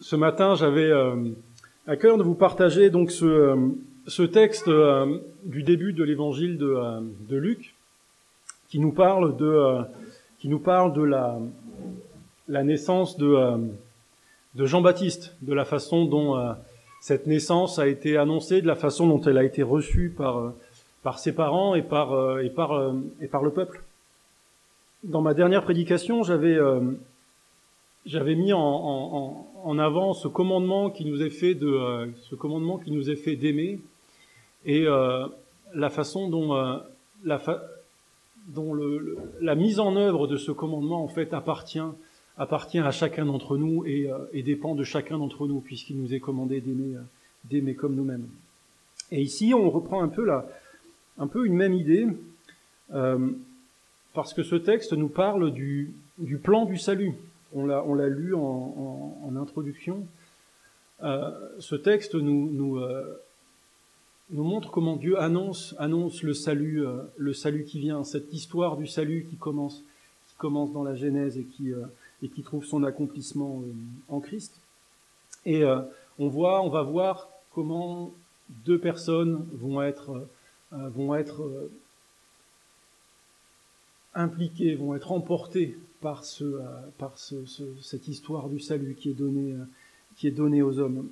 Ce matin, j'avais à cœur de vous partager donc ce texte du début de l'évangile de Luc, qui nous parle de la naissance de Jean-Baptiste, de la façon dont cette naissance a été annoncée, de la façon dont elle a été reçue par ses parents et par le peuple. Dans ma dernière prédication, j'avais mis en avant ce commandement qui nous est fait d'aimer et la façon dont la mise en œuvre de ce commandement en fait appartient à chacun d'entre nous et dépend de chacun d'entre nous, puisqu'il nous est commandé d'aimer comme nous-mêmes. Et ici, on reprend un peu une même idée, parce que ce texte nous parle du plan du salut. On l'a lu en introduction. Ce texte nous montre comment Dieu annonce le salut qui vient, cette histoire du salut qui commence dans la Genèse et qui trouve son accomplissement en Christ. Et on va voir comment deux personnes vont être impliquées, vont être emportées par cette histoire du salut qui est donnée aux hommes.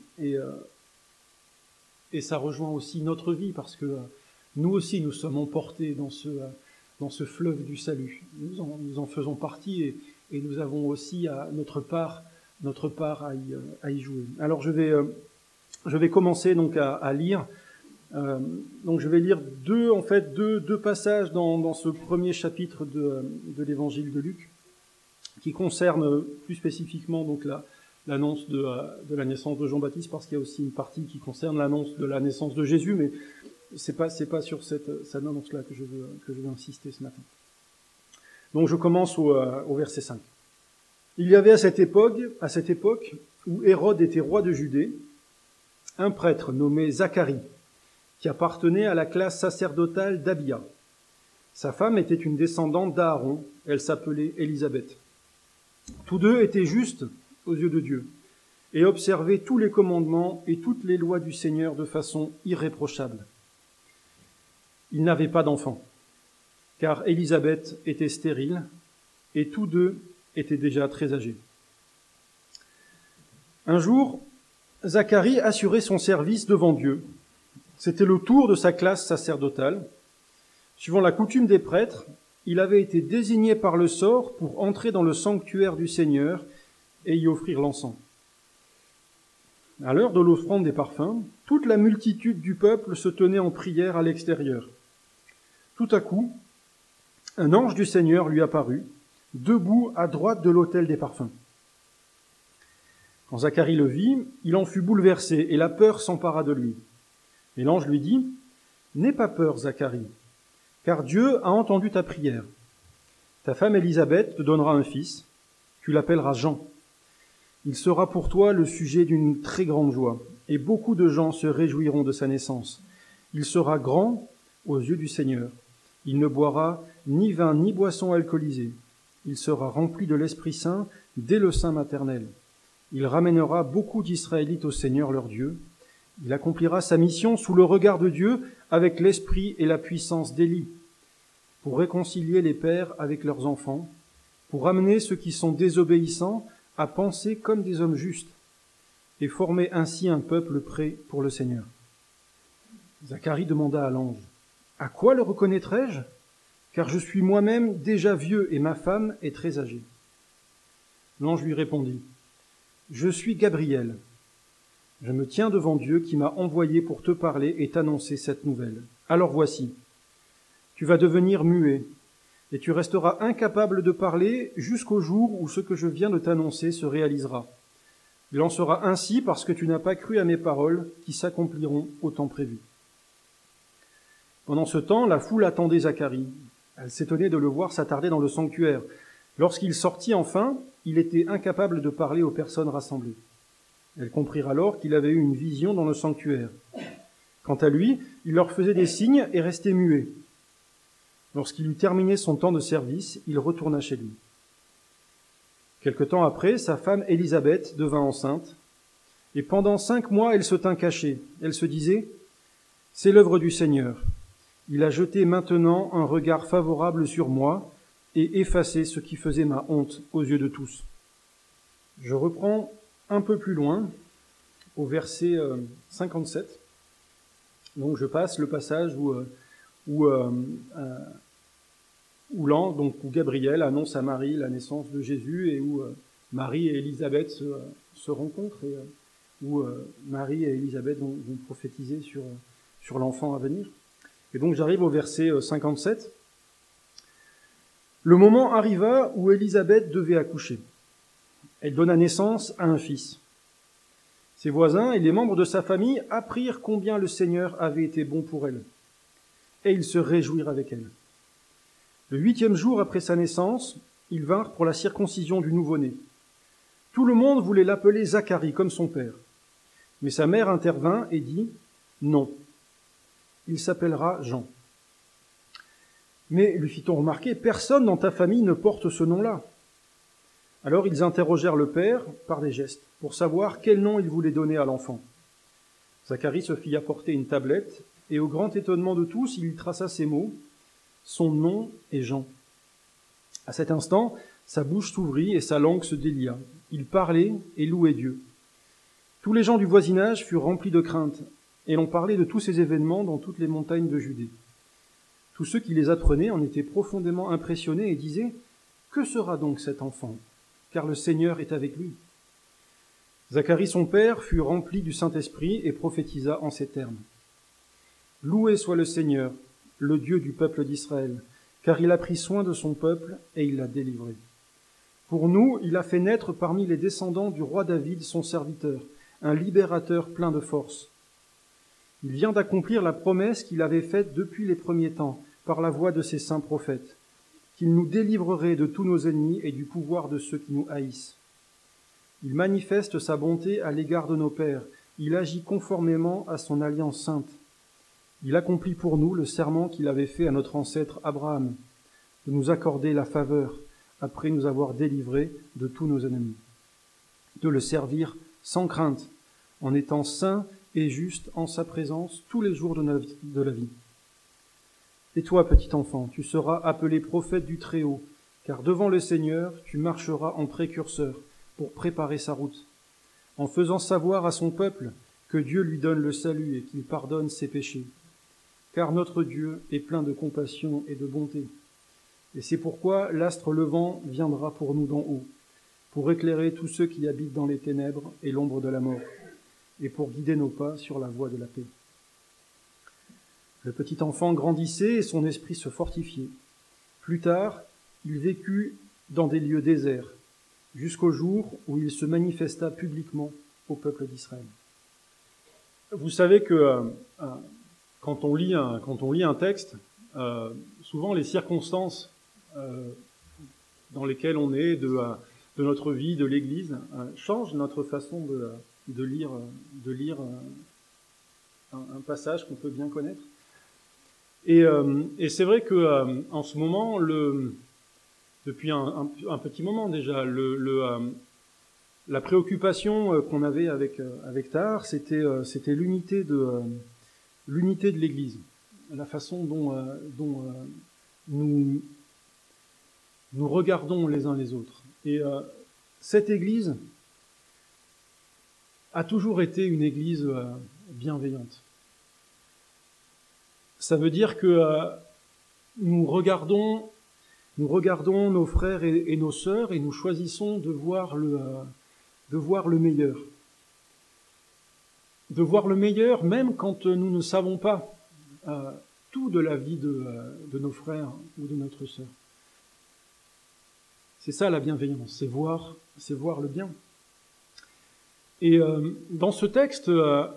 Et ça rejoint aussi notre vie, parce que nous aussi nous sommes emportés dans ce fleuve du salut. Nous en faisons partie et nous avons aussi notre part à y jouer. Alors je vais commencer donc à lire. Donc je vais lire deux passages dans ce premier chapitre de l'évangile de Luc, qui concerne plus spécifiquement donc l'annonce de la naissance de Jean-Baptiste, parce qu'il y a aussi une partie qui concerne l'annonce de la naissance de Jésus, mais c'est pas sur cette annonce-là que je veux insister ce matin. Donc je commence au verset 5. Il y avait à cette époque, où Hérode était roi de Judée, un prêtre nommé Zacharie, qui appartenait à la classe sacerdotale d'Abia. Sa femme était une descendante d'Aaron, elle s'appelait Élisabeth. Tous deux étaient justes aux yeux de Dieu, et observaient tous les commandements et toutes les lois du Seigneur de façon irréprochable. Ils n'avaient pas d'enfants, car Élisabeth était stérile, et tous deux étaient déjà très âgés. Un jour, Zacharie assurait son service devant Dieu. C'était le tour de sa classe sacerdotale. Suivant la coutume des prêtres, il avait été désigné par le sort pour entrer dans le sanctuaire du Seigneur et y offrir l'encens. À l'heure de l'offrande des parfums, toute la multitude du peuple se tenait en prière à l'extérieur. Tout à coup, un ange du Seigneur lui apparut, debout à droite de l'autel des parfums. Quand Zacharie le vit, il en fut bouleversé et la peur s'empara de lui. Et l'ange lui dit : « N'aie pas peur, Zacharie, car Dieu a entendu ta prière. Ta femme Élisabeth te donnera un fils, tu l'appelleras Jean. Il sera pour toi le sujet d'une très grande joie, et beaucoup de gens se réjouiront de sa naissance. Il sera grand aux yeux du Seigneur. Il ne boira ni vin ni boisson alcoolisée. Il sera rempli de l'Esprit Saint dès le sein maternel. Il ramènera beaucoup d'Israélites au Seigneur leur Dieu. Il accomplira sa mission sous le regard de Dieu avec l'esprit et la puissance d'Élie, pour réconcilier les pères avec leurs enfants, pour amener ceux qui sont désobéissants à penser comme des hommes justes, et former ainsi un peuple prêt pour le Seigneur. » Zacharie demanda à l'ange : « À quoi le reconnaîtrai-je ? Car je suis moi-même déjà vieux et ma femme est très âgée. » L'ange lui répondit : « Je suis Gabriel. Je me tiens devant Dieu qui m'a envoyé pour te parler et t'annoncer cette nouvelle. Alors voici, tu vas devenir muet, et tu resteras incapable de parler jusqu'au jour où ce que je viens de t'annoncer se réalisera. Il en sera ainsi parce que tu n'as pas cru à mes paroles qui s'accompliront au temps prévu. » Pendant ce temps, la foule attendait Zacharie. Elle s'étonnait de le voir s'attarder dans le sanctuaire. Lorsqu'il sortit enfin, il était incapable de parler aux personnes rassemblées. Elles comprirent alors qu'il avait eu une vision dans le sanctuaire. Quant à lui, il leur faisait des signes et restait muet. Lorsqu'il eut terminé son temps de service, il retourna chez lui. Quelque temps après, sa femme Élisabeth devint enceinte, Et pendant 5 mois, elle se tint cachée. Elle se disait, « C'est l'œuvre du Seigneur. Il a jeté maintenant un regard favorable sur moi et effacé ce qui faisait ma honte aux yeux de tous. » Je reprends un peu plus loin, au verset 57. Donc je passe le passage où Gabriel annonce à Marie la naissance de Jésus et où Marie et Élisabeth se rencontrent et où Marie et Élisabeth vont prophétiser sur l'enfant à venir. Et donc j'arrive au verset 57. Le moment arriva où Élisabeth devait accoucher. Elle donna naissance à un fils. Ses voisins et les membres de sa famille apprirent combien le Seigneur avait été bon pour elle, et ils se réjouirent avec elle. Le 8e jour après sa naissance, ils vinrent pour la circoncision du nouveau-né. Tout le monde voulait l'appeler Zacharie, comme son père. Mais sa mère intervint et dit « Non, il s'appellera Jean. » Mais, lui fit-on remarquer, personne dans ta famille ne porte ce nom-là. Alors ils interrogèrent le père par des gestes, pour savoir quel nom il voulait donner à l'enfant. Zacharie se fit apporter une tablette, et au grand étonnement de tous, il y traça ces mots, « Son nom est Jean. » À cet instant, sa bouche s'ouvrit et sa langue se délia. Il parlait et louait Dieu. Tous les gens du voisinage furent remplis de crainte, et l'on parlait de tous ces événements dans toutes les montagnes de Judée. Tous ceux qui les apprenaient en étaient profondément impressionnés et disaient « Que sera donc cet enfant ? Car le Seigneur est avec lui. » Zacharie son père fut rempli du Saint-Esprit et prophétisa en ces termes. « Loué soit le Seigneur, le Dieu du peuple d'Israël, car il a pris soin de son peuple et il l'a délivré. Pour nous, il a fait naître parmi les descendants du roi David, son serviteur, un libérateur plein de force. Il vient d'accomplir la promesse qu'il avait faite depuis les premiers temps, par la voix de ses saints prophètes, qu'il nous délivrerait de tous nos ennemis et du pouvoir de ceux qui nous haïssent. Il manifeste sa bonté à l'égard de nos pères, il agit conformément à son alliance sainte. Il accomplit pour nous le serment qu'il avait fait à notre ancêtre Abraham, de nous accorder la faveur, après nous avoir délivrés de tous nos ennemis, de le servir sans crainte, en étant saint et juste en sa présence tous les jours de la vie. Et toi, petit enfant, tu seras appelé prophète du Très-Haut, car devant le Seigneur, tu marcheras en précurseur pour préparer sa route, en faisant savoir à son peuple que Dieu lui donne le salut et qu'il pardonne ses péchés. Car notre Dieu est plein de compassion et de bonté. Et c'est pourquoi l'astre levant viendra pour nous d'en haut, pour éclairer tous ceux qui habitent dans les ténèbres et l'ombre de la mort, et pour guider nos pas sur la voie de la paix. Le petit enfant grandissait et son esprit se fortifiait. Plus tard, il vécut dans des lieux déserts, jusqu'au jour où il se manifesta publiquement au peuple d'Israël. Vous savez que quand on lit un texte, souvent les circonstances dans lesquelles on est de notre vie, de l'Église, changent notre façon de lire un passage qu'on peut bien connaître. Et c'est vrai que en ce moment, depuis un petit moment déjà, la préoccupation qu'on avait avec Tahar, c'était l'unité de l'Église, la façon dont nous regardons les uns les autres. Et cette Église a toujours été une Église bienveillante. Ça veut dire que nous regardons nos frères et nos sœurs et nous choisissons de voir le meilleur. De voir le meilleur même quand nous ne savons pas tout de la vie de nos frères ou de notre sœur. C'est ça la bienveillance, c'est voir le bien. Et dans ce texte,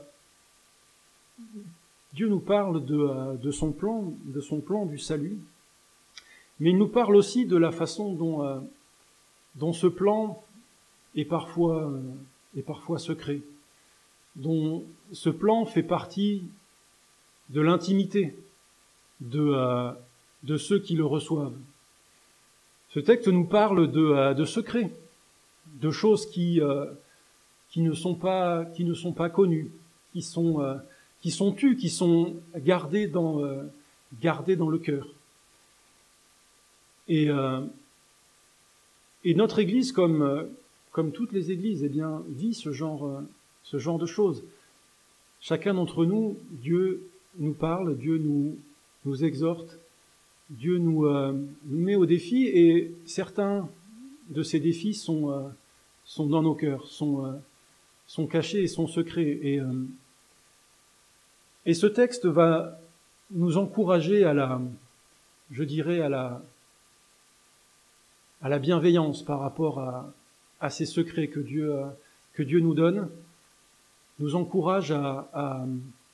Dieu nous parle de son plan du salut, mais il nous parle aussi de la façon dont ce plan est parfois secret, dont ce plan fait partie de l'intimité de ceux qui le reçoivent. Ce texte nous parle de secrets, de choses qui qui ne sont pas connus, qui sont tus, qui sont gardés dans le cœur. Et notre Église, comme toutes les Églises, eh bien, vit ce genre de choses. Chacun d'entre nous, Dieu nous parle, Dieu nous exhorte, Dieu nous met au défi, et certains de ces défis sont dans nos cœurs, sont cachés et sont secrets. Et ce texte va nous encourager à la bienveillance par rapport à ces secrets que Dieu nous donne, nous encourage à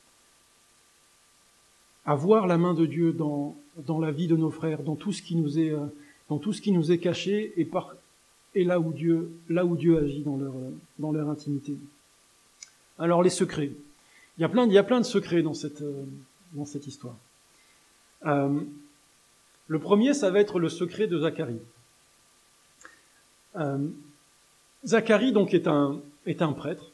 voir la main de Dieu dans la vie de nos frères, dans tout ce qui nous est caché, et là où Dieu agit dans leur intimité. Alors les secrets. Il y a plein de secrets dans cette histoire. Le premier, ça va être le secret de Zacharie. Zacharie donc est un prêtre.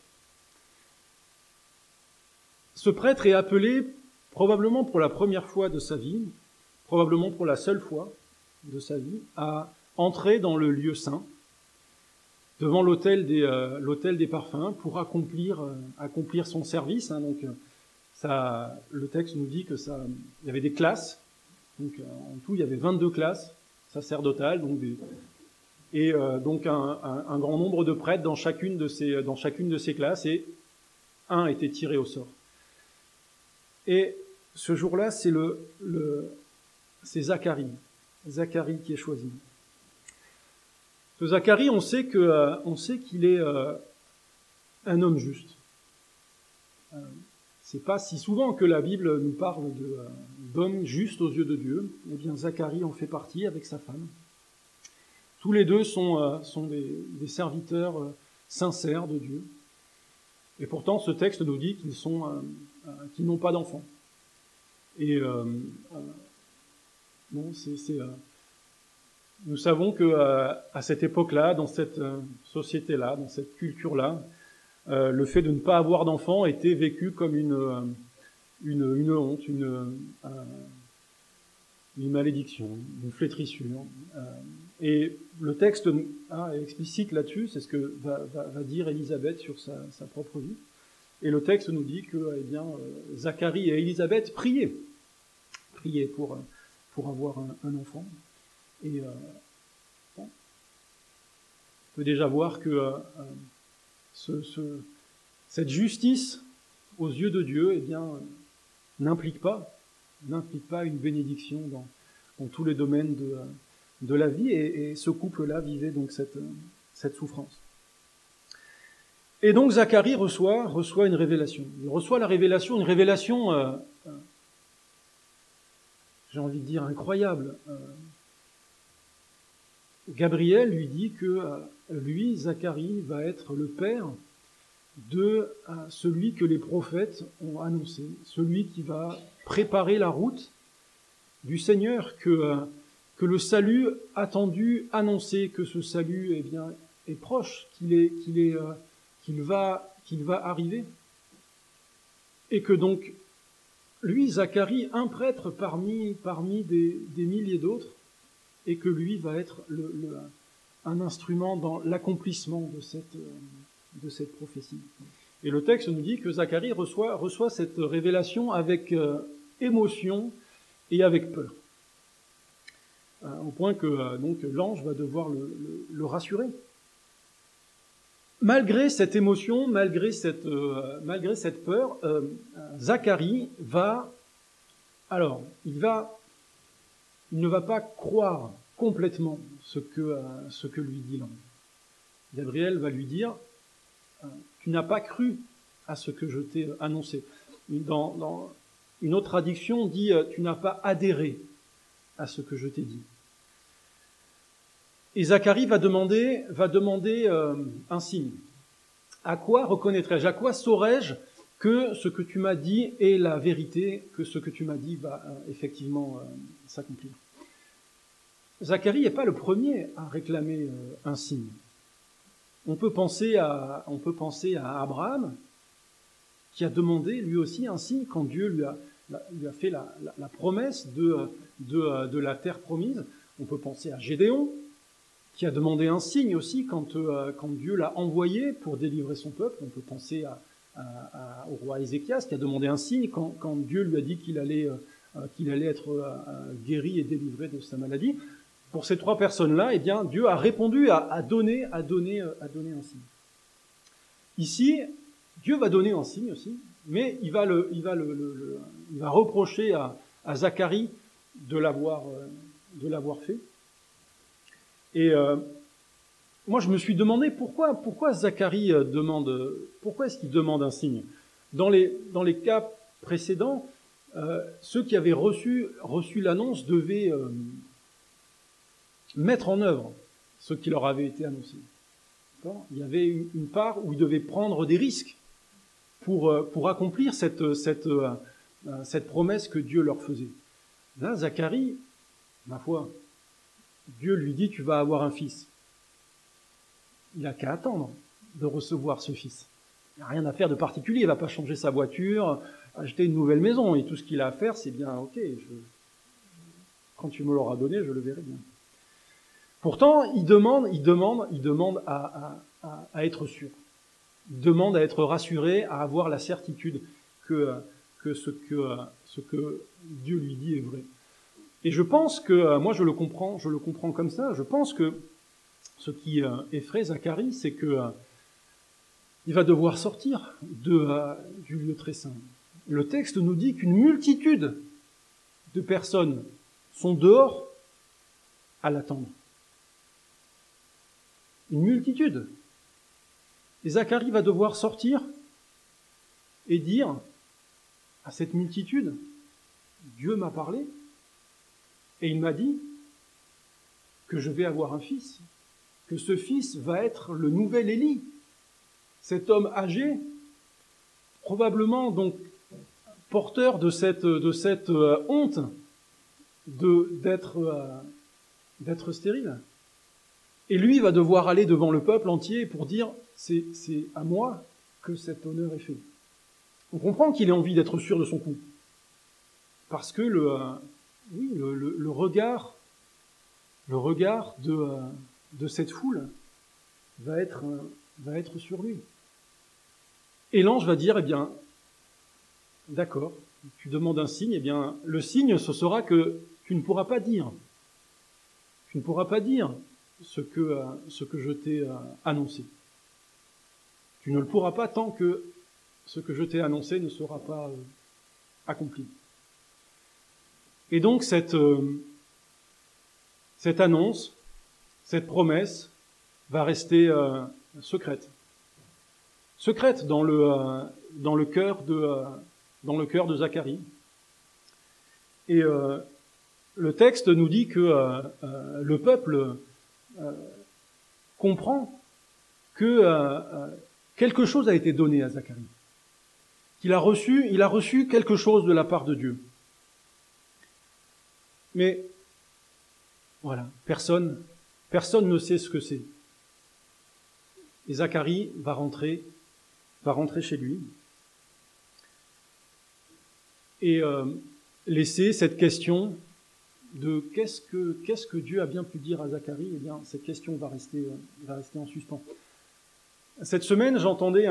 Ce prêtre est appelé probablement pour la première fois de sa vie, probablement pour la seule fois de sa vie, à entrer dans le lieu saint, devant l'autel des parfums, pour accomplir son service. Donc le texte nous dit que il y avait des classes. Donc en tout, il y avait 22 classes sacerdotales, donc donc un grand nombre de prêtres dans chacune de ces classes, et un était tiré au sort. Et ce jour-là, c'est Zacharie qui est choisi. Ce Zacharie, on sait qu'il est un homme juste. C'est pas si souvent que la Bible nous parle d'hommes justes aux yeux de Dieu. Eh bien, Zacharie en fait partie avec sa femme. Tous les deux sont des serviteurs sincères de Dieu. Et pourtant, ce texte nous dit qu'ils n'ont pas d'enfants. Et nous savons que à cette époque-là, dans cette société-là, dans cette culture-là, le fait de ne pas avoir d'enfants était vécu comme une honte, une malédiction, une flétrissure. Et le texte est explicite là-dessus, c'est ce que va dire Élisabeth sur sa propre vie. Et le texte nous dit que Zacharie et Élisabeth priaient pour avoir un enfant. Et on peut déjà voir que cette justice aux yeux de Dieu, n'implique pas une bénédiction dans tous les domaines de la vie, et ce couple-là vivait donc cette souffrance. Et donc Zacharie reçoit une révélation. Il reçoit une révélation, j'ai envie de dire, incroyable. Gabriel lui dit que lui, Zacharie, va être le père de celui que les prophètes ont annoncé, celui qui va préparer la route du Seigneur, que le salut attendu, annoncé, que ce salut est proche, qu'il va arriver, et que donc lui, Zacharie, un prêtre parmi des milliers d'autres, et que lui va être un instrument dans l'accomplissement de cette prophétie. Et le texte nous dit que Zacharie reçoit cette révélation avec émotion et avec peur. Au point que donc l'ange va devoir le rassurer. Malgré cette émotion, malgré cette peur, Zacharie il ne va pas croire complètement ce que lui dit l'ange. Gabriel va lui dire, tu n'as pas cru à ce que je t'ai annoncé. Dans une autre traduction dit, tu n'as pas adhéré à ce que je t'ai dit. Et Zacharie va demander un signe. À quoi reconnaîtrai-je? À quoi saurai-je que ce que tu m'as dit est la vérité, que ce que tu m'as dit va effectivement s'accomplir? Zacharie n'est pas le premier à réclamer un signe. On peut penser à Abraham, qui a demandé lui aussi un signe quand Dieu lui a fait la promesse de la terre promise. On peut penser à Gédéon, qui a demandé un signe aussi quand Dieu l'a envoyé pour délivrer son peuple. On peut penser au roi Ézéchias, qui a demandé un signe quand Dieu lui a dit qu'il allait être guéri et délivré de sa maladie. Pour ces trois personnes-là, eh bien, Dieu a répondu, a donné un signe. Ici, Dieu va donner un signe aussi, mais il va reprocher à Zacharie de l'avoir fait. Et moi, je me suis demandé pourquoi Zacharie pourquoi est-ce qu'il demande un signe? Dans les cas précédents, ceux qui avaient reçu l'annonce devaient mettre en œuvre ce qui leur avait été annoncé. D'accord ? Il y avait une part où ils devaient prendre des risques pour accomplir cette promesse que Dieu leur faisait. Là, Zacharie, ma foi, Dieu lui dit, tu vas avoir un fils. Il n'a qu'à attendre de recevoir ce fils. Il n'a rien à faire de particulier, il ne va pas changer sa voiture, acheter une nouvelle maison, et tout ce qu'il a à faire, c'est bien, ok, quand tu me l'auras donné, je le verrai bien. Pourtant, il demande à être sûr. Il demande à être rassuré, à avoir la certitude que ce que Dieu lui dit est vrai. Et je pense que, moi je le comprends comme ça, je pense que ce qui effraie Zacharie, c'est que il va devoir sortir du lieu très saint. Le texte nous dit qu'une multitude de personnes sont dehors à l'attendre. Une multitude. Et Zacharie va devoir sortir et dire à cette multitude, Dieu m'a parlé et il m'a dit que je vais avoir un fils, que ce fils va être le nouvel Élie, cet homme âgé, probablement donc porteur de cette honte d'être stérile. Et lui va devoir aller devant le peuple entier pour dire c'est à moi que cet honneur est fait. On comprend qu'il ait envie d'être sûr de son coup, parce que le regard de cette foule va être sur lui. Et l'ange va dire, eh bien, d'accord, tu demandes un signe, eh bien, le signe, ce sera que tu ne pourras pas dire. Tu ne pourras pas dire ce que je t'ai annoncé. Tu ne le pourras pas tant que ce que je t'ai annoncé ne sera pas accompli. Et donc cette annonce, cette promesse va rester secrète. Secrète dans le cœur de Zacharie. Et le texte nous dit que le peuple comprend que quelque chose a été donné à Zacharie. Il a reçu quelque chose de la part de Dieu. Mais voilà, personne ne sait ce que c'est. Et Zacharie va rentrer chez lui et laisser cette question de qu'est-ce que Dieu a bien pu dire à Zacharie. Eh bien, cette question va rester en suspens. Cette semaine, j'entendais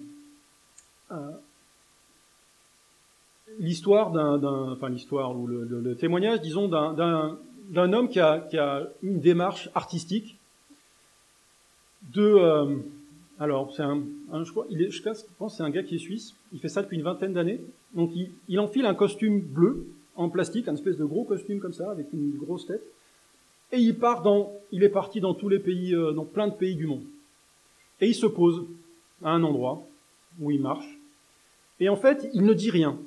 l'histoire ou le témoignage, disons, d'un homme qui a une démarche artistique alors, je pense que c'est un gars qui est suisse, il fait ça depuis une vingtaine d'années, donc il enfile un costume bleu, en plastique, un espèce de gros costume comme ça, avec une grosse tête, et il est parti dans tous les pays, dans plein de pays du monde. Et il se pose à un endroit où il marche, et en fait, il ne dit rien.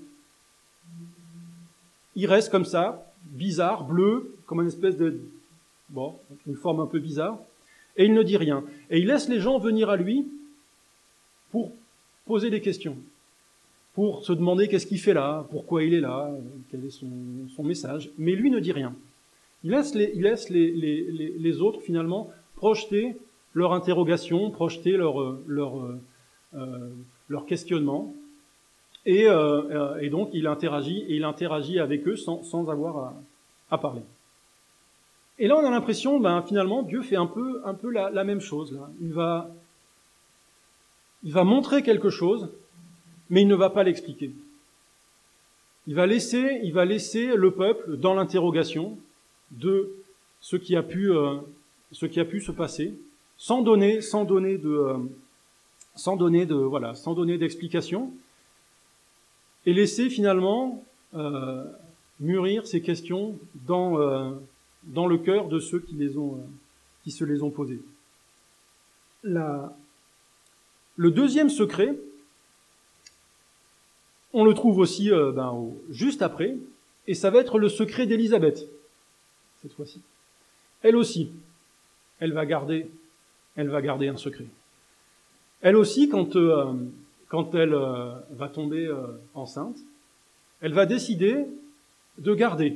Il reste comme ça, bizarre, bleu, comme une espèce une forme un peu bizarre, et il ne dit rien. Et il laisse les gens venir à lui pour poser des questions, pour se demander qu'est-ce qu'il fait là, pourquoi il est là, quel est son message. Mais lui ne dit rien. Il laisse les autres, finalement, projeter leur interrogation, projeter leur questionnement. Et donc il interagit avec eux sans avoir à parler. Et là on a l'impression, finalement, Dieu fait un peu la même chose. Là. Il va montrer quelque chose, mais il ne va pas l'expliquer. Il va laisser le peuple dans l'interrogation de ce qui a pu se passer, sans donner d'explication, et laisser finalement mûrir ces questions dans le cœur de ceux qui se les ont posées. Le deuxième secret, on le trouve aussi juste après, et ça va être le secret d'Élisabeth, cette fois-ci. Elle aussi, elle va garder un secret. Elle aussi, quand elle va tomber enceinte, elle va décider de garder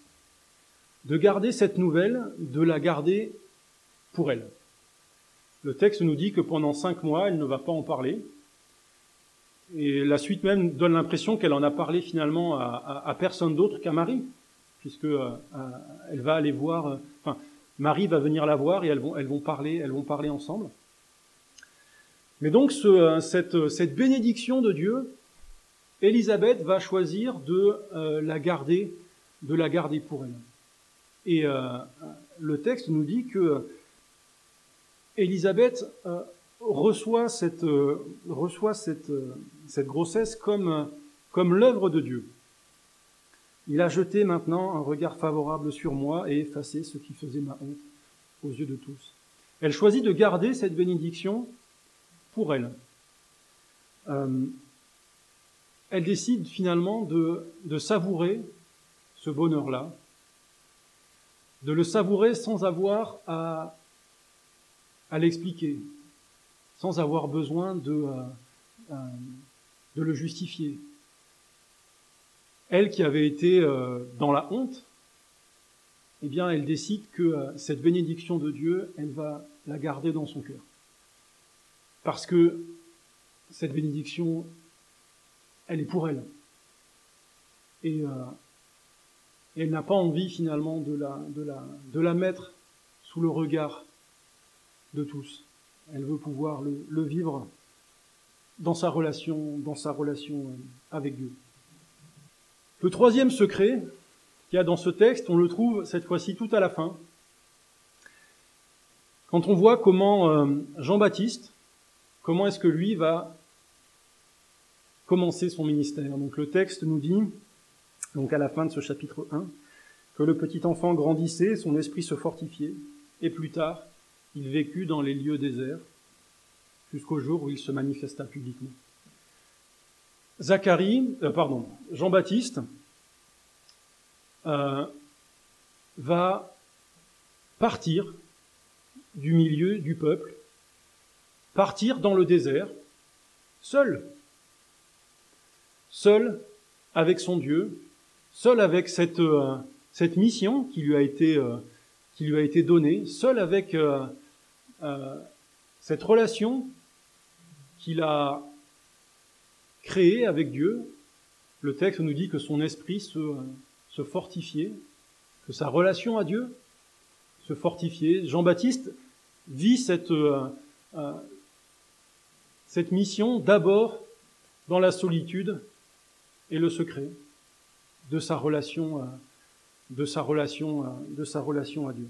cette nouvelle, de la garder pour elle. Le texte nous dit que pendant 5 mois, elle ne va pas en parler. Et la suite même donne l'impression qu'elle en a parlé finalement à personne d'autre qu'à Marie, puisque elle va aller voir. Marie va venir la voir et elles vont parler ensemble. Mais donc cette bénédiction de Dieu, Élisabeth va choisir de la garder pour elle. Et le texte nous dit que Élisabeth reçoit cette grossesse comme l'œuvre de Dieu. Il a jeté maintenant un regard favorable sur moi et effacé ce qui faisait ma honte aux yeux de tous. Elle choisit de garder cette bénédiction pour elle. Elle décide finalement de savourer ce bonheur-là, de le savourer sans avoir à l'expliquer, sans avoir besoin de le justifier. Elle qui avait été dans la honte, eh bien, elle décide que cette bénédiction de Dieu, elle va la garder dans son cœur. Parce que cette bénédiction, elle est pour elle. Et elle n'a pas envie finalement de la mettre sous le regard de tous. Elle veut pouvoir le vivre dans sa relation avec Dieu. Le troisième secret qu'il y a dans ce texte, on le trouve cette fois-ci tout à la fin. Quand on voit comment Jean-Baptiste, comment est-ce que lui va commencer son ministère. Donc le texte nous dit, donc à la fin de ce chapitre 1, que le petit enfant grandissait, son esprit se fortifiait, et plus tard, il vécut dans les lieux déserts, jusqu'au jour où il se manifesta publiquement. Jean-Baptiste va partir du milieu du peuple, partir dans le désert, seul avec son Dieu, seul avec cette mission qui lui a été donnée, seul avec cette relation qu'il a créée avec Dieu. Le texte nous dit que son esprit se fortifiait, que sa relation à Dieu se fortifiait. Jean-Baptiste vit cette mission d'abord dans la solitude et le secret de sa relation à Dieu.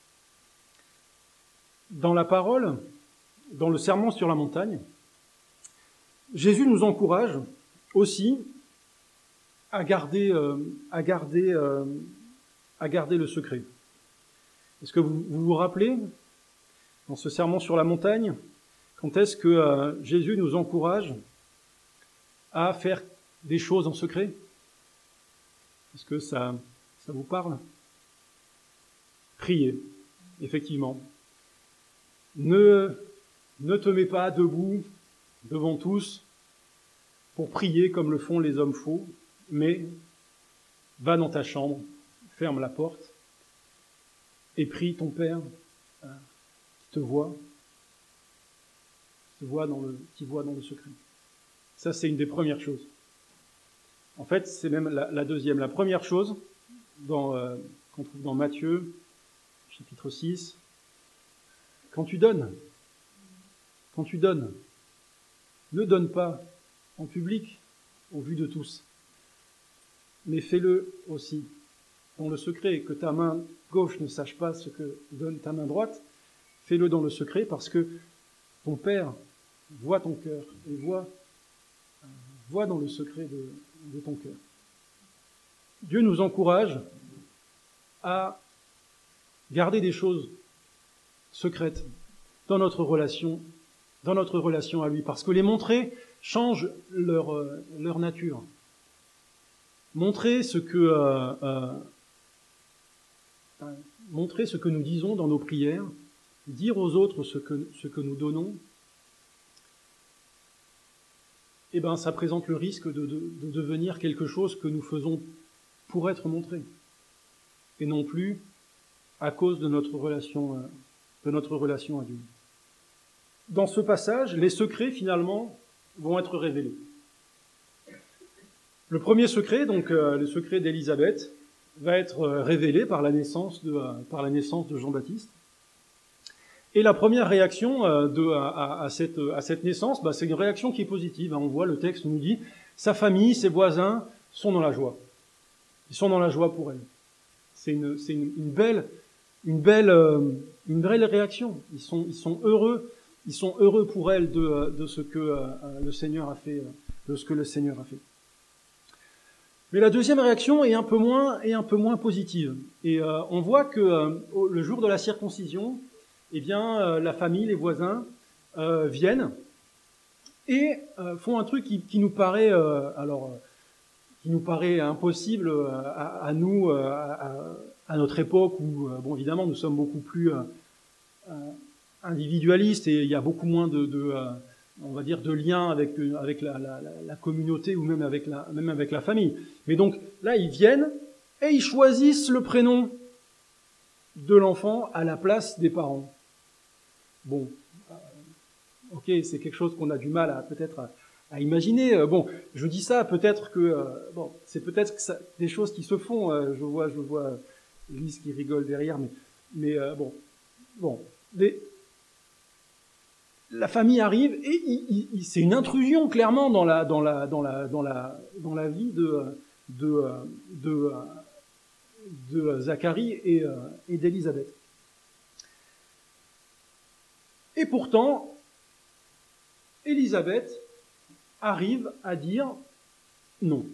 Dans la parole, dans le Sermon sur la montagne, Jésus nous encourage aussi à garder le secret. Est-ce que vous vous rappelez, dans ce Sermon sur la montagne, quand est-ce que Jésus nous encourage à faire des choses en secret? Est-ce que ça vous parle? Priez, effectivement. Ne te mets pas debout devant tous pour prier comme le font les hommes faux, mais va dans ta chambre, ferme la porte et prie ton Père qui te voit, voit dans le secret. Ça, c'est une des premières choses. En fait, c'est même la deuxième. La première chose qu'on trouve dans Matthieu, chapitre 6, quand tu donnes, ne donne pas en public au vu de tous, mais fais-le aussi dans le secret, que ta main gauche ne sache pas ce que donne ta main droite, fais-le dans le secret parce que ton Père voit ton cœur et voit dans le secret de ton cœur. Dieu nous encourage à garder des choses secrètes dans notre relation à lui, parce que les montrer change leur nature. Montrer ce que nous disons dans nos prières, dire aux autres ce que nous donnons, eh ben, ça présente le risque de devenir quelque chose que nous faisons pour être montré, et non plus à cause de notre relation à Dieu. Dans ce passage, les secrets, finalement, vont être révélés. Le premier secret, donc le secret d'Élisabeth, va être révélé par la naissance de Jean-Baptiste. Et la première réaction à cette naissance, c'est une réaction qui est positive. On voit, le texte nous dit, sa famille, ses voisins sont dans la joie. Ils sont dans la joie pour elle. C'est une belle réaction. Ils sont heureux pour elle de ce que le Seigneur a fait, de ce que le Seigneur a fait. Mais la deuxième réaction est un peu moins positive. Et on voit que le jour de la circoncision, eh bien, la famille, les voisins viennent et font un truc qui nous paraît, qui nous paraît impossible à nous, à notre époque où, bon, évidemment, nous sommes beaucoup plus individualistes et il y a beaucoup moins on va dire, de liens avec la communauté ou même avec la famille. Mais donc, là, ils viennent et ils choisissent le prénom de l'enfant à la place des parents. Bon, ok, c'est quelque chose qu'on a du mal à imaginer. Bon, je dis ça, peut-être que, c'est peut-être des choses qui se font. Je vois Lise qui rigole derrière, mais la famille arrive et c'est une intrusion clairement dans la vie de Zacharie et d'Élisabeth. Et pourtant, Élisabeth arrive à dire non.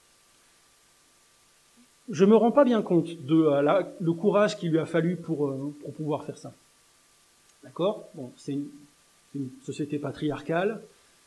Je me rends pas bien compte le courage qu'il lui a fallu pour pouvoir faire ça. D'accord ? Bon, c'est une société patriarcale.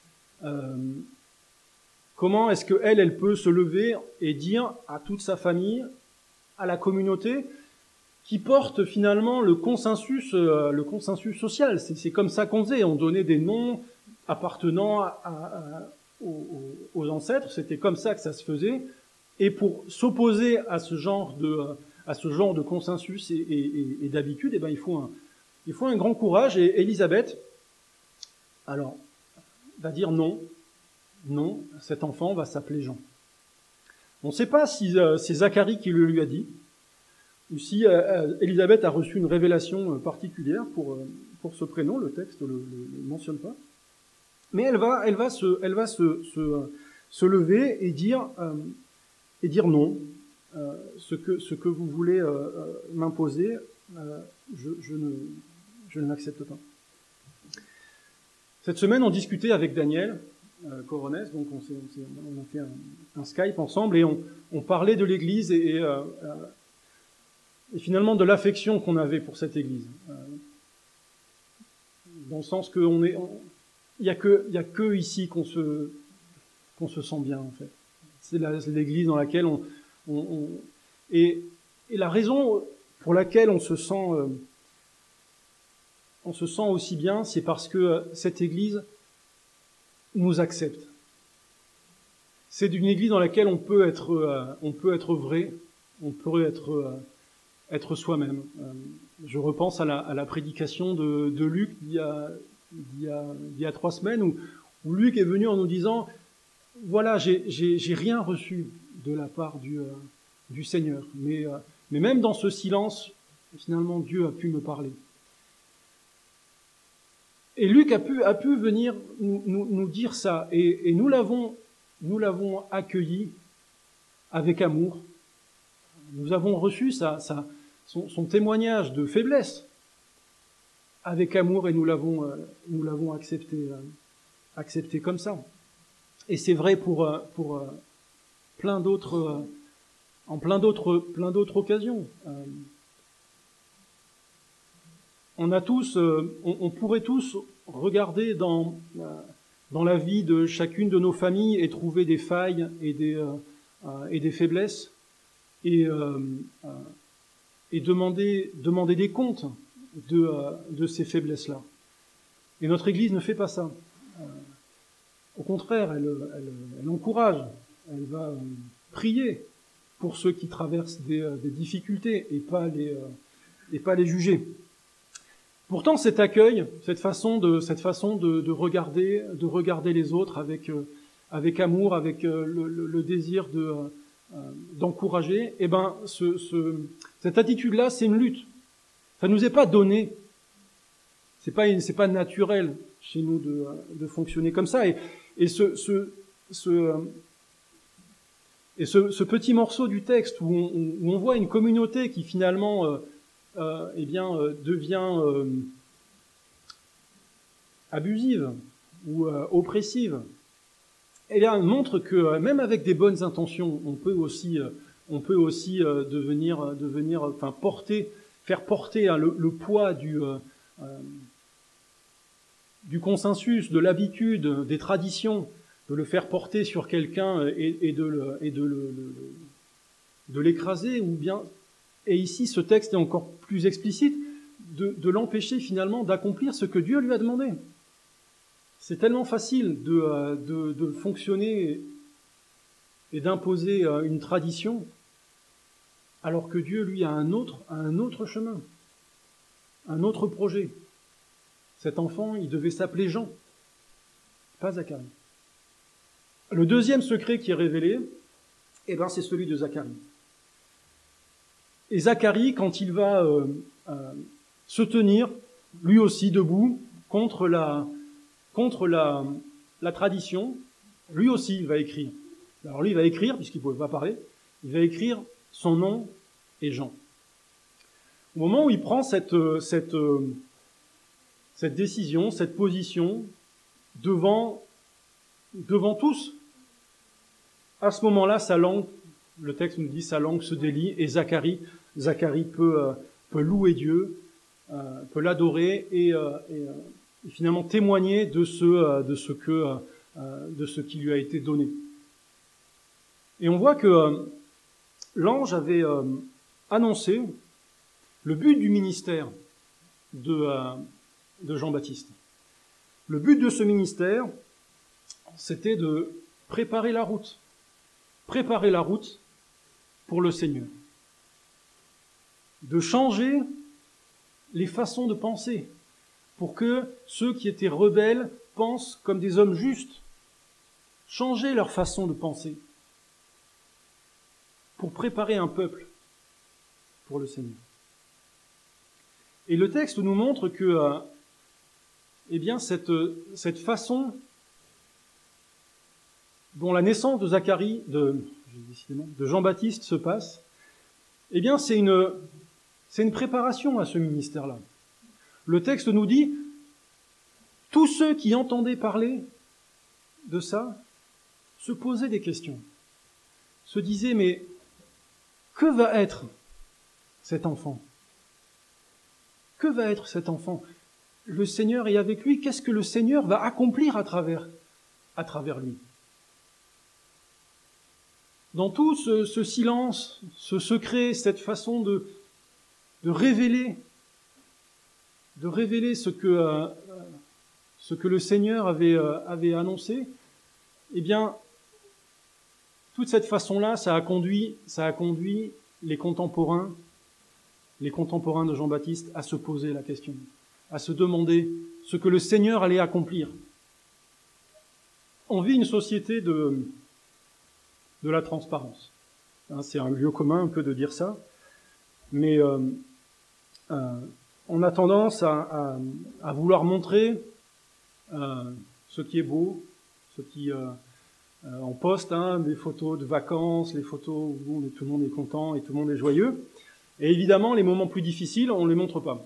Comment est-ce qu'elle peut se lever et dire à toute sa famille, à la communauté, qui porte finalement le consensus social. C'est comme ça qu'on faisait. On donnait des noms appartenant aux ancêtres. C'était comme ça que ça se faisait. Et pour s'opposer à ce genre de consensus et d'habitude, eh ben, il faut un grand courage. Et Élisabeth, alors, va dire non, cet enfant va s'appeler Jean. On ne sait pas si c'est Zacharie qui le lui a dit, ou si Élisabeth a reçu une révélation particulière pour ce prénom. Le texte le mentionne pas. Mais elle va se lever et dire non. Ce que vous voulez m'imposer, je ne l'accepte pas. Cette semaine, on discutait avec Daniel Coronès, donc on a fait un Skype ensemble et on parlait de l'Église et finalement de l'affection qu'on avait pour cette Église. Dans le sens il y a que ici qu'on se sent bien, en fait. C'est l'Église dans laquelle et la raison pour laquelle on se sent aussi bien, c'est parce que cette Église nous accepte. C'est une Église dans laquelle on peut être vrai, on peut être soi-même. Je repense à la prédication de Luc d'il y a 3 semaines, où Luc est venu en nous disant, voilà, j'ai rien reçu de la part du Seigneur. Mais même dans ce silence, finalement, Dieu a pu me parler. Et Luc a pu venir nous dire ça, et nous l'avons accueilli avec amour. Nous avons reçu son témoignage de faiblesse avec amour, et nous l'avons accepté comme ça. Et c'est vrai pour plein d'autres occasions. On pourrait tous regarder dans la vie de chacune de nos familles et trouver des failles et des faiblesses, et demander des comptes de ces faiblesses-là. Et notre Église ne fait pas ça. Au contraire, elle encourage, elle va prier pour ceux qui traversent des difficultés et pas les juger. Pourtant, cet accueil, cette façon de regarder les autres avec amour, avec le désir d'encourager, cette attitude-là, c'est une lutte. Ça nous est pas donné. C'est pas naturel chez nous de fonctionner comme ça. Et ce petit morceau du texte où on voit une communauté qui finalement devient abusive ou oppressive, et là montre que même avec des bonnes intentions, on peut aussi faire porter le poids du consensus, de l'habitude, des traditions, de le faire porter sur quelqu'un et de l'écraser, ou bien, et ici ce texte est encore plus explicite, de l'empêcher finalement d'accomplir ce que Dieu lui a demandé. C'est tellement facile de fonctionner et d'imposer une tradition, alors que Dieu, lui, a un autre chemin, un autre projet. Cet enfant, il devait s'appeler Jean, pas Zacharie. Le deuxième secret qui est révélé, c'est celui de Zacharie. Et Zacharie, quand il va se tenir, lui aussi debout, contre la tradition, lui aussi il va écrire. Alors lui il va écrire, puisqu'il ne pouvait pas parler, il va écrire son nom est Jean. Au moment où il prend cette décision, cette position, devant tous, à ce moment-là, sa langue, le texte nous dit, sa langue se délie, et Zacharie peut louer Dieu, peut l'adorer, et finalement témoigner de ce qui lui a été donné. Et on voit que l'ange avait annoncé le but du ministère de Jean-Baptiste. Le but de ce ministère, c'était de préparer la route pour le Seigneur, de changer les façons de penser, pour que ceux qui étaient rebelles pensent comme des hommes justes, changer leur façon de penser, pour préparer un peuple pour le Seigneur. Et le texte nous montre que cette façon dont la naissance de Zacharie, de Jean-Baptiste se passe, c'est une préparation à ce ministère-là. Le texte nous dit, tous ceux qui entendaient parler de ça se posaient des questions, se disaient, mais que va être cet enfant ? Que va être cet enfant ? Le Seigneur est avec lui, qu'est-ce que le Seigneur va accomplir à travers lui ? Dans tout ce silence, ce secret, cette façon de révéler ce que le Seigneur avait annoncé, toute cette façon-là, ça a conduit les contemporains de Jean-Baptiste à se poser la question, à se demander ce que le Seigneur allait accomplir. On vit une société de la transparence. C'est un lieu commun un peu de dire ça, mais on a tendance à vouloir montrer ce qui est beau, ce qui on poste des photos de vacances, les photos où tout le monde est content et tout le monde est joyeux. Et évidemment, les moments plus difficiles, on ne les montre pas.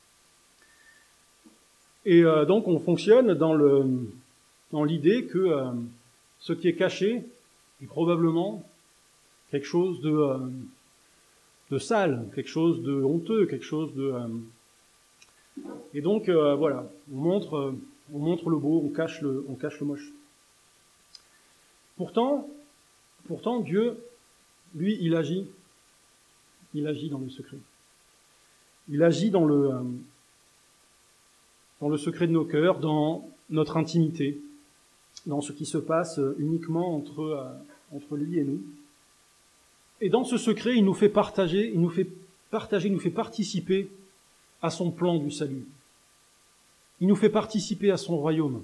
Et donc, on fonctionne dans l'idée que ce qui est caché est probablement quelque chose de sale, quelque chose de honteux, quelque chose de... Et donc, voilà, on montre le beau, on cache le moche. Pourtant, Dieu, lui, il agit dans le secret. Il agit dans le secret de nos cœurs, dans notre intimité, dans ce qui se passe uniquement entre lui et nous. Et dans ce secret, il nous fait participer à son plan du salut. Il nous fait participer à son royaume.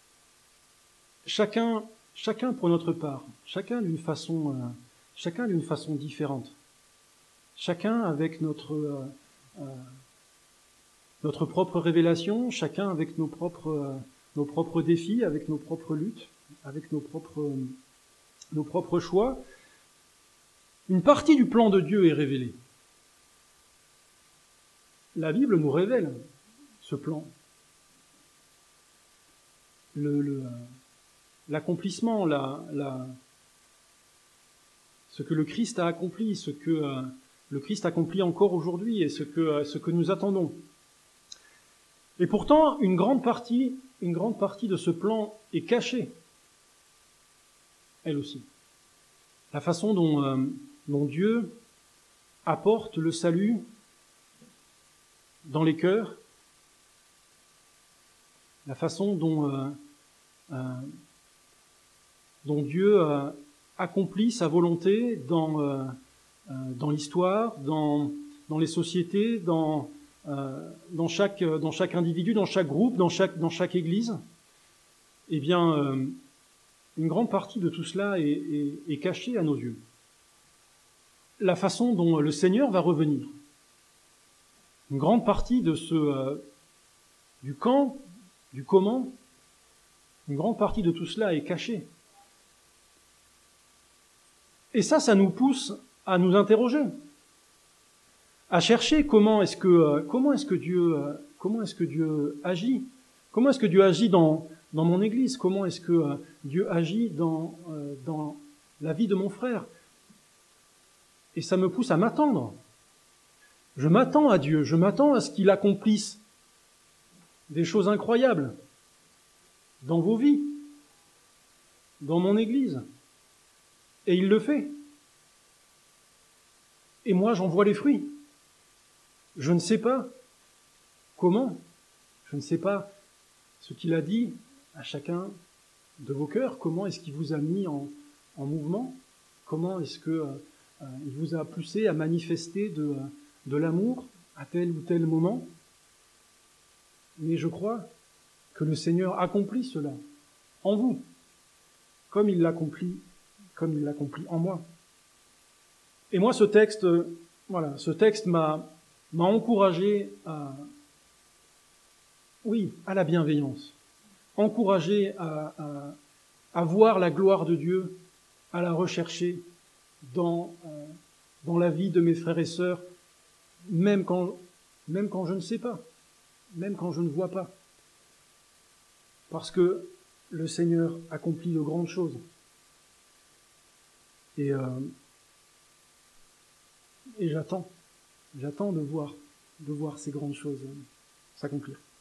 Chacun pour notre part, chacun d'une façon différente. Chacun avec notre propre révélation, chacun avec nos propres défis, avec nos propres luttes, avec nos propres choix. Une partie du plan de Dieu est révélée. La Bible nous révèle ce plan. L'accomplissement, ce que le Christ a accompli, ce que le Christ accomplit encore aujourd'hui et ce que nous attendons. Et pourtant, une grande partie de ce plan est cachée, elle aussi. La façon dont Dieu apporte le salut dans les cœurs, la façon dont Dieu accomplit sa volonté dans l'histoire, dans les sociétés, dans chaque individu, dans chaque groupe, dans chaque église, eh bien, une grande partie de tout cela est cachée à nos yeux. La façon dont le Seigneur va revenir. Une grande partie de du quand, du comment, une grande partie de tout cela est cachée. Et ça nous pousse à nous interroger, à chercher comment est-ce que Dieu agit, comment est-ce que Dieu agit dans mon Église, comment est-ce que Dieu agit dans la vie de mon frère. Et ça me pousse à m'attendre. Je m'attends à Dieu, je m'attends à ce qu'il accomplisse des choses incroyables dans vos vies, dans mon Église. Et il le fait. Et moi, j'en vois les fruits. Je ne sais pas comment, je ne sais pas ce qu'il a dit à chacun de vos cœurs, comment est-ce qu'il vous a mis en mouvement, comment est-ce que il vous a poussé à manifester de l'amour à tel ou tel moment. Mais je crois que le Seigneur accomplit cela en vous, comme il l'accomplit en moi. Et moi, ce texte m'a encouragé à la bienveillance, encouragé à voir la gloire de Dieu, à la rechercher dans la vie de mes frères et sœurs, même quand je ne sais pas, même quand je ne vois pas. Parce que le Seigneur accomplit de grandes choses. Et j'attends de voir ces grandes choses s'accomplir.